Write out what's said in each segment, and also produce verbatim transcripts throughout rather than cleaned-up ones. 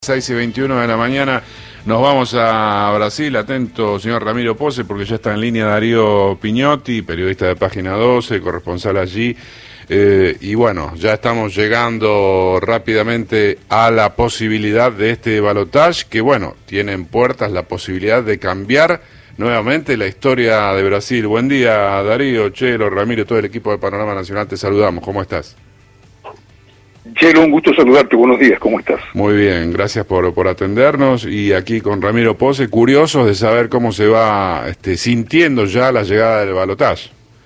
seis y veintiuno de la mañana nos vamos a Brasil. Atento, señor Ramiro Pose, porque ya está en línea Darío Piñotti, periodista de Página doce, corresponsal allí. Eh, y bueno, ya estamos llegando rápidamente a la posibilidad de este balotaje, que bueno, tiene en puertas la posibilidad de cambiar nuevamente la historia de Brasil. Buen día, Darío, Chelo, Ramiro, todo el equipo de Panorama Nacional, te saludamos. ¿Cómo estás? Chelo, un gusto saludarte, buenos días, ¿cómo estás? Muy bien, gracias por, por atendernos, y aquí con Ramiro Pose, curiosos de saber cómo se va este, sintiendo ya la llegada del balotaje.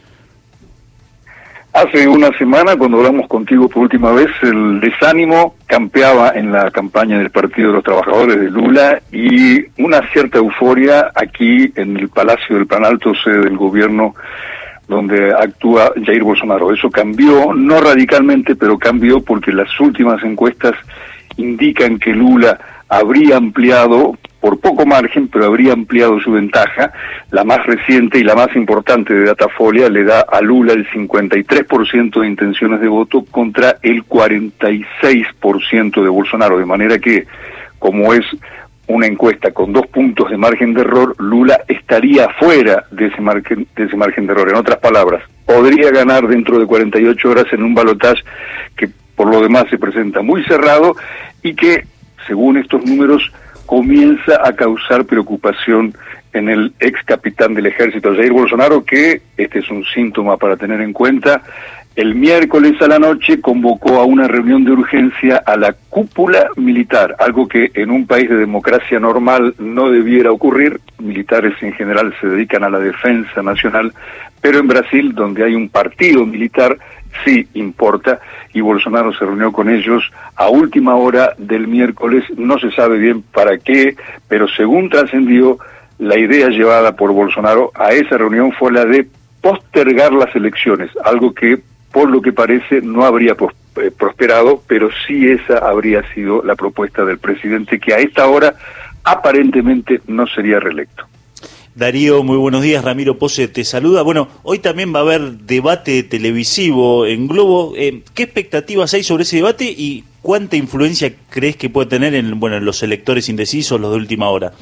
Hace una semana, cuando hablamos contigo por última vez, el desánimo campeaba en la campaña del Partido de los Trabajadores de Lula y una cierta euforia aquí en el Palacio del Planalto, sede del gobierno donde actúa Jair Bolsonaro. Eso cambió, no radicalmente, pero cambió porque las últimas encuestas indican que Lula habría ampliado, por poco margen, pero habría ampliado su ventaja. La más reciente y la más importante de Datafolia le da a Lula el cincuenta y tres por ciento de intenciones de voto contra el cuarenta y seis por ciento de Bolsonaro, de manera que, como es una encuesta con dos puntos de margen de error, Lula estaría fuera de ese margen, de ese margen de error. En otras palabras, podría ganar dentro de cuarenta y ocho horas en un balotaje que por lo demás se presenta muy cerrado y que, según estos números, comienza a causar preocupación en el ex capitán del ejército, Jair Bolsonaro, que, este es un síntoma para tener en cuenta, el miércoles a la noche convocó a una reunión de urgencia a la cúpula militar, algo que en un país de democracia normal no debiera ocurrir. Militares en general se dedican a la defensa nacional, pero en Brasil, donde hay un partido militar, sí importa, y Bolsonaro se reunió con ellos a última hora del miércoles, no se sabe bien para qué, pero según trascendió, la idea llevada por Bolsonaro a esa reunión fue la de postergar las elecciones, algo que por lo que parece no habría prosperado, pero sí esa habría sido la propuesta del presidente, que a esta hora aparentemente no sería reelecto. Darío, muy buenos días, Ramiro Pose te saluda. Bueno, hoy también va a haber debate televisivo en Globo. Eh, ¿Qué expectativas hay sobre ese debate y cuánta influencia crees que puede tener en, bueno, en los electores indecisos, los de última hora?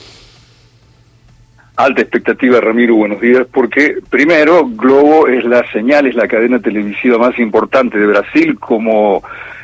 Alta expectativa, Ramiro, buenos días, porque primero, Globo es la señal, es la cadena televisiva más importante de Brasil, como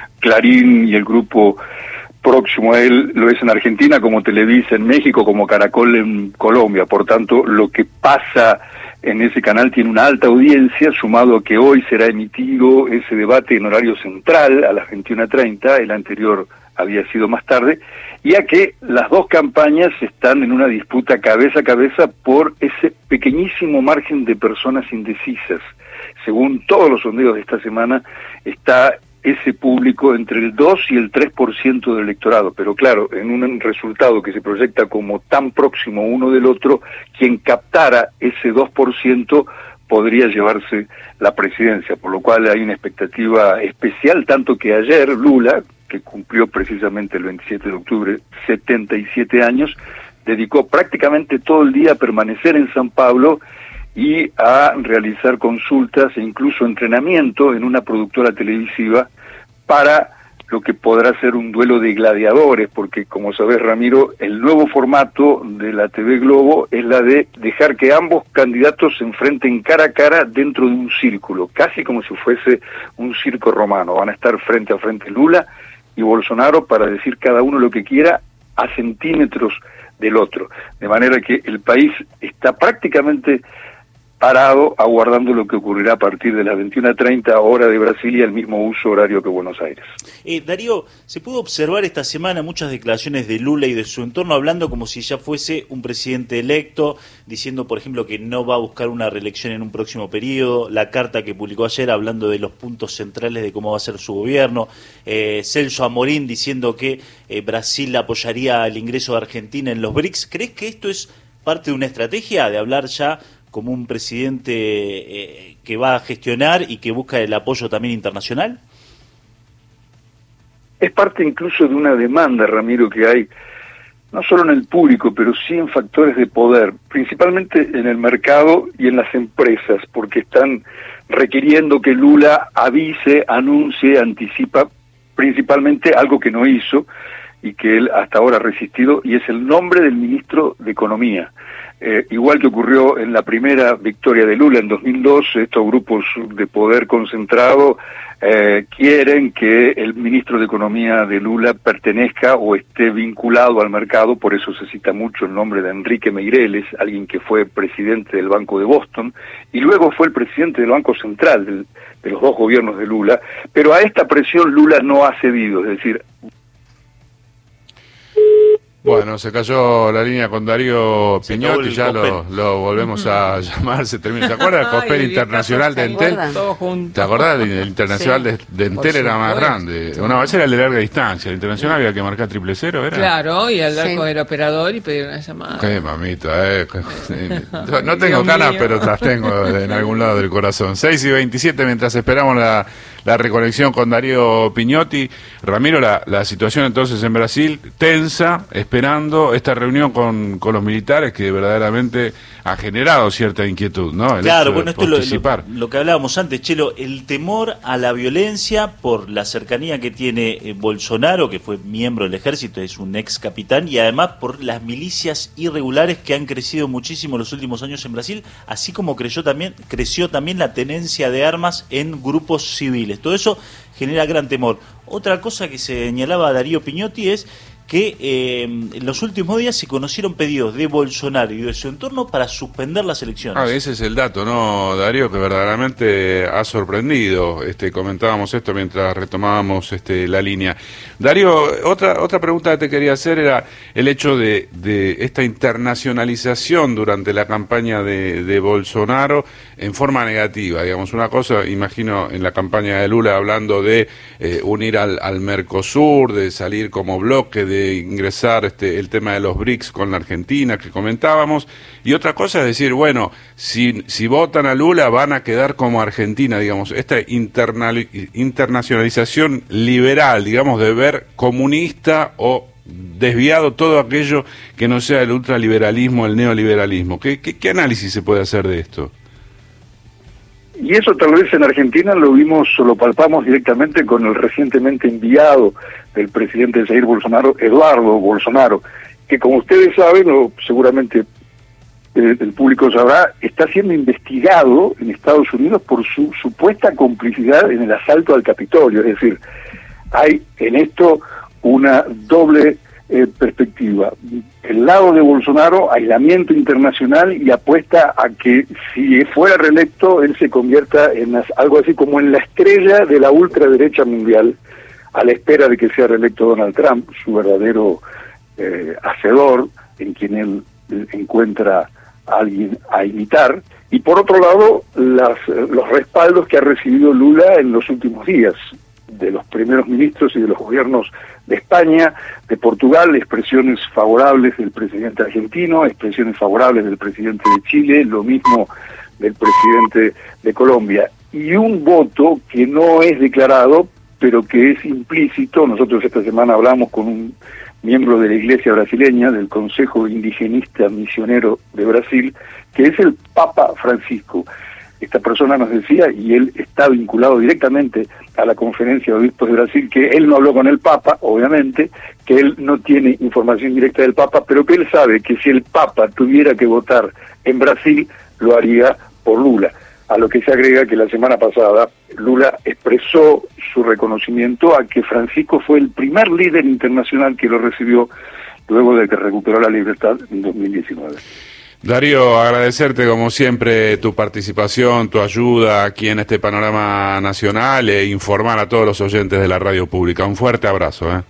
Clarín y el grupo próximo a él lo es en Argentina, como Televisa en México, como Caracol en Colombia. Por tanto, lo que pasa en ese canal tiene una alta audiencia, sumado a que hoy será emitido ese debate en horario central a las veintiuna treinta, el anterior había sido más tarde, y a que las dos campañas están en una disputa cabeza a cabeza por ese pequeñísimo margen de personas indecisas. Según todos los sondeos de esta semana, está ese público entre el dos y el tres por ciento del electorado, pero claro, en un resultado que se proyecta como tan próximo uno del otro, quien captara ese dos por ciento podría llevarse la presidencia, por lo cual hay una expectativa especial, tanto que ayer Lula, que cumplió precisamente el veintisiete de octubre, setenta y siete años, dedicó prácticamente todo el día a permanecer en San Pablo y a realizar consultas e incluso entrenamiento en una productora televisiva para lo que podrá ser un duelo de gladiadores, porque como sabés, Ramiro, el nuevo formato de la T V Globo es la de dejar que ambos candidatos se enfrenten cara a cara dentro de un círculo, casi como si fuese un circo romano. Van a estar frente a frente Lula y Bolsonaro para decir cada uno lo que quiera a centímetros del otro, de manera que el país está prácticamente parado aguardando lo que ocurrirá a partir de las veintiuna treinta hora de Brasil y al mismo uso horario que Buenos Aires. Eh, Darío, se pudo observar esta semana muchas declaraciones de Lula y de su entorno hablando como si ya fuese un presidente electo, diciendo, por ejemplo, que no va a buscar una reelección en un próximo periodo, la carta que publicó ayer hablando de los puntos centrales de cómo va a ser su gobierno, eh, Celso Amorín diciendo que eh, Brasil apoyaría el ingreso de Argentina en los BRICS. ¿Crees que esto es parte de una estrategia de hablar ya como un presidente eh, que va a gestionar y que busca el apoyo también internacional? Es parte incluso de una demanda, Ramiro, que hay, no solo en el público, pero sí en factores de poder, principalmente en el mercado y en las empresas, porque están requiriendo que Lula avise, anuncie, anticipa, principalmente algo que no hizo, y que él hasta ahora ha resistido, y es el nombre del ministro de Economía. Eh, igual que ocurrió en la primera victoria de Lula en dos mil dos, estos grupos de poder concentrado eh, quieren que el ministro de Economía de Lula pertenezca o esté vinculado al mercado, por eso se cita mucho el nombre de Enrique Meireles, alguien que fue presidente del Banco de Boston, y luego fue el presidente del Banco Central del, de los dos gobiernos de Lula, pero a esta presión Lula no ha cedido, es decir... Bueno, se cayó la línea con Darío Piñotti, ya lo, lo volvemos a llamar, se termina. ¿Se acuerda del Cospel Internacional de Entel? ¿Te acordás? El Internacional sí. de, de Entel era más grande. Una vez era el de larga distancia, el Internacional había que marcar triple cero, ¿era? Claro, y hablar Sí. con el operador y pedir una llamada. Qué mamita, eh. No tengo Dios ganas, mío. pero las tengo en algún lado del corazón. seis y veintisiete, mientras esperamos la, la reconexión con Darío Piñotti. Ramiro, la, la situación entonces en Brasil, tensa, esperando esta reunión con, con los militares que verdaderamente ha generado cierta inquietud, ¿no? El Claro, hecho bueno, de esto es lo, participar. lo, lo que hablábamos antes, Chelo, el temor a la violencia por la cercanía que tiene eh, Bolsonaro, que fue miembro del ejército, es un ex capitán, y además por las milicias irregulares que han crecido muchísimo en los últimos años en Brasil, así como creció también, creció también la tenencia de armas en grupos civiles. Todo eso genera gran temor. Otra cosa que señalaba Darío Piñotti es que eh, en los últimos días se conocieron pedidos de Bolsonaro y de su entorno para suspender las elecciones. Ah, ese es el dato, ¿no, Darío? Que verdaderamente ha sorprendido. Este, comentábamos esto mientras retomábamos este, la línea. Darío, otra otra pregunta que te quería hacer era el hecho de, de esta internacionalización durante la campaña de, de Bolsonaro en forma negativa. Digamos, una cosa, imagino, en la campaña de Lula hablando de eh, unir al, al Mercosur, de salir como bloque, de de ingresar este, el tema de los B R I C S con la Argentina que comentábamos, y otra cosa es decir, bueno, si, si votan a Lula van a quedar como Argentina, digamos, esta internal, internacionalización liberal, digamos, de ver comunista o desviado todo aquello que no sea el ultraliberalismo, el neoliberalismo. ¿Qué, qué, qué análisis se puede hacer de esto? Y eso tal vez en Argentina lo vimos o lo palpamos directamente con el recientemente enviado del presidente Jair Bolsonaro, Eduardo Bolsonaro, que como ustedes saben, o seguramente eh, el público sabrá, está siendo investigado en Estados Unidos por su supuesta complicidad en el asalto al Capitolio. Es decir, hay en esto una doble eh, perspectiva. El lado de Bolsonaro, aislamiento internacional y apuesta a que si fuera reelecto él se convierta en las, algo así como en la estrella de la ultraderecha mundial, a la espera de que sea reelecto Donald Trump, su verdadero eh, hacedor, en quien él, él encuentra a alguien a imitar. Y por otro lado, las, los respaldos que ha recibido Lula en los últimos días, de los primeros ministros y de los gobiernos de España, de Portugal, expresiones favorables del presidente argentino, expresiones favorables del presidente de Chile, lo mismo del presidente de Colombia. Y un voto que no es declarado, pero que es implícito. Nosotros esta semana hablamos con un miembro de la Iglesia brasileña, del Consejo Indigenista Misionero de Brasil, que es el Papa Francisco. Esta persona nos decía, y él está vinculado directamente a la Conferencia de Obispos de Brasil, que él no habló con el Papa, obviamente, que él no tiene información directa del Papa, pero que él sabe que si el Papa tuviera que votar en Brasil, lo haría por Lula. A lo que se agrega que la semana pasada Lula expresó su reconocimiento a que Francisco fue el primer líder internacional que lo recibió luego de que recuperó la libertad en dos mil diecinueve. Darío, agradecerte como siempre tu participación, tu ayuda aquí en este panorama nacional e informar a todos los oyentes de la radio pública. Un fuerte abrazo. ¿eh?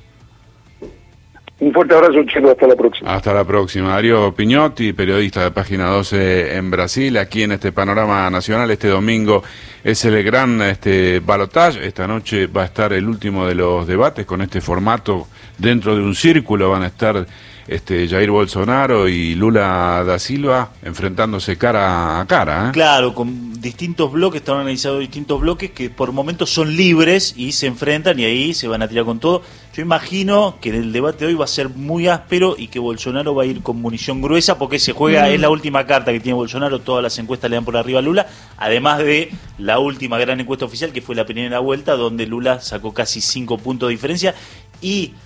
Un fuerte abrazo, Chelo, hasta la próxima. Hasta la próxima. Darío Piñotti, periodista de Página doce en Brasil, aquí en este panorama nacional. Este domingo es el gran este balotaje. Esta noche va a estar el último de los debates con este formato. Dentro de un círculo van a estar este Jair Bolsonaro y Lula da Silva enfrentándose cara a cara. ¿eh? Claro, con distintos bloques, están analizados distintos bloques que por momentos son libres y se enfrentan y ahí se van a tirar con todo. Yo imagino que el debate de hoy va a ser muy áspero y que Bolsonaro va a ir con munición gruesa porque se juega, mm. es la última carta que tiene Bolsonaro, todas las encuestas le dan por arriba a Lula, además de la última gran encuesta oficial que fue la primera vuelta donde Lula sacó casi cinco puntos de diferencia y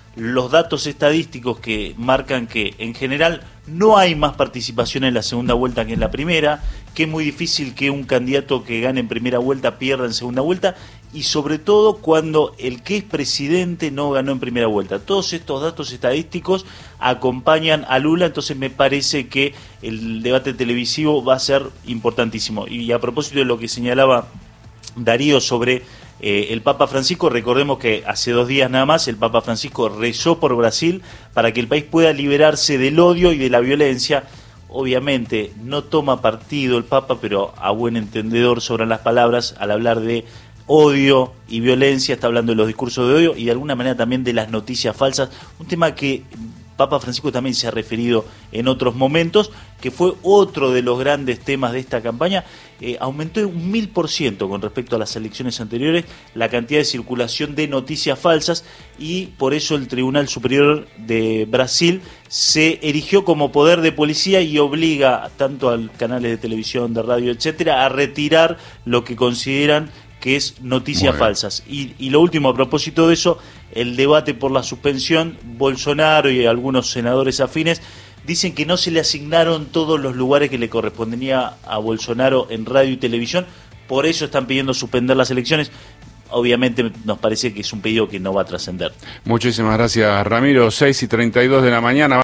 los datos estadísticos que marcan que en general no hay más participación en la segunda vuelta que en la primera, que es muy difícil que un candidato que gane en primera vuelta pierda en segunda vuelta, y sobre todo cuando el que es presidente no ganó en primera vuelta. Todos estos datos estadísticos acompañan a Lula, entonces me parece que el debate televisivo va a ser importantísimo. Y a propósito de lo que señalaba Darío sobre eh, el Papa Francisco, recordemos que hace dos días nada más el Papa Francisco rezó por Brasil para que el país pueda liberarse del odio y de la violencia. Obviamente no toma partido el Papa, pero a buen entendedor sobran las palabras al hablar de odio y violencia, está hablando de los discursos de odio y de alguna manera también de las noticias falsas, un tema que Papa Francisco también se ha referido en otros momentos, que fue otro de los grandes temas de esta campaña. Eh, aumentó un mil por ciento con respecto a las elecciones anteriores la cantidad de circulación de noticias falsas, y por eso el Tribunal Superior de Brasil se erigió como poder de policía y obliga tanto a canales de televisión, de radio, etcétera, a retirar lo que consideran que es noticias falsas. Y, y lo último, a propósito de eso, el debate por la suspensión, Bolsonaro y algunos senadores afines dicen que no se le asignaron todos los lugares que le correspondía a Bolsonaro en radio y televisión, por eso están pidiendo suspender las elecciones. Obviamente nos parece que es un pedido que no va a trascender. Muchísimas gracias, Ramiro. seis y treinta y dos de la mañana.